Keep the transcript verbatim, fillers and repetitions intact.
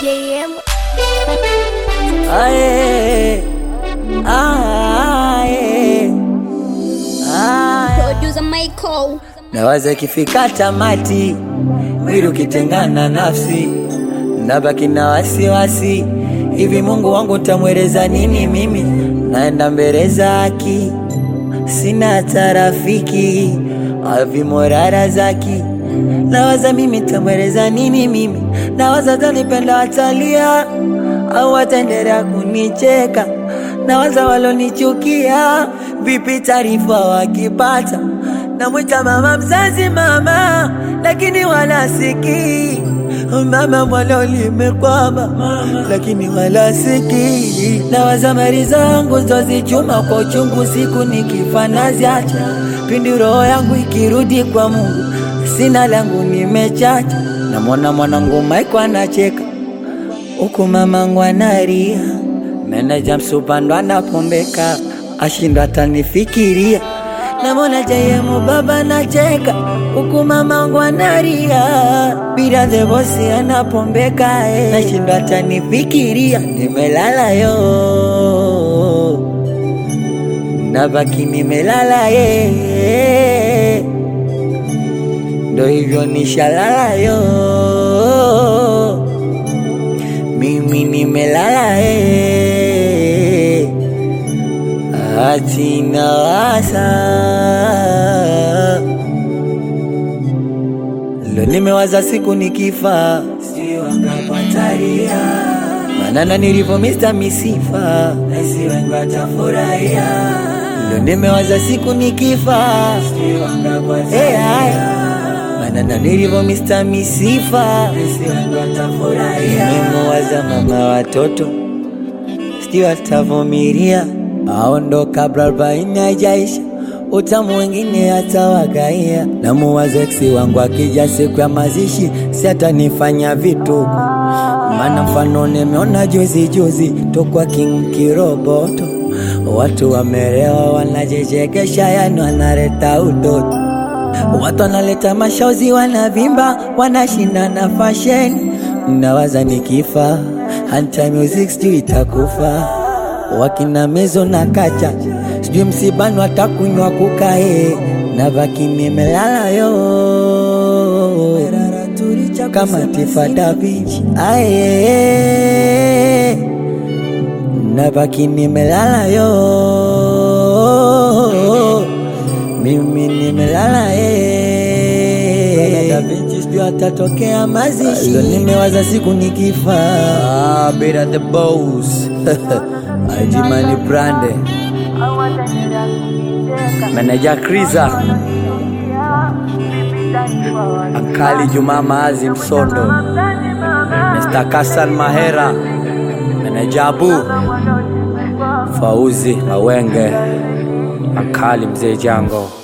J M. Aye, aye, aye. Producer Michael. Nawaza kifika tamati, mwili ukitengana nafsi, nabaki na wasiwasi. Hivi Mungu wangu tamweleza nini mimi? Naenda mbele zaki, sina tarafiki, avi morara zaki. Nawaza mimi tamweleza nini mimi? Nawaza tanipenda watalia, au wataendelea kunicheka. Nawaza walonichukia, vipi taarifa wakipata? Namwita mama mzazi mama, lakini wala siki. Mama mwalo limekwama, lakini wala siki. Nawaza mali zangu zozichuma kwa uchungu, siku nikifa naziacha. Pindi roho yangu ikirudi kwa Mungu, sina langu nimechacha. Namwona mwanangu Michael anacheka, huku mamangu analia. Meneja msupando anapombeka, ashindwa atanifikiria. Namwona J M baba anacheka, huku mamangu analia. Bila the boss anapombeka, eh, ashindwa atanifikiria. Nimelala yo, nabaki nimelala ye, ndo hivyo nishalala yo, mimi nimelala ye, ati nawaza. Leo nimewaza siku nikifa, si wangapataria manana nilivyo mister Misifa, si wangatafurahia. Leo nimewaza siku nikifa, si wangapataria manana nilivyo mister Misifa, si wangatafurahia. Nimewaza mama watoto, si watavumilia. Aondoka arobaini haijaisha, utamu wengine atawagaia. Namuwaza eksi wangu akija siku ya mazishi, si atanifanya vituko. Maana mfano nimeona juzi juzi, tokwa King Kiroboto. Watu wamerewa wanajechekesha, yani wanaleta utoto. Watu wanaleta mashozi, wanavimba, wanashinda na fashion. Nawaza nikifa, Hunter Music sijui itakufa. Wakina Mezo na Kacha, sijui msibani watakunywa kukae. Nabaki nimelala yo, kama Tifa Da Vinci. Aye, nabaki nimelala yo, mimi nimelala ye. Da Vinci sijui atatokea mazishi. Leo nimewaza siku nikifa, ah, Beta the boss. Ajimani Brande, Meneja Kriza, Ankali Juma Maazi Msondo, mister Kasan Mahera, Meneja Abu Fauzi Awenge, Ankali Mzee Jango.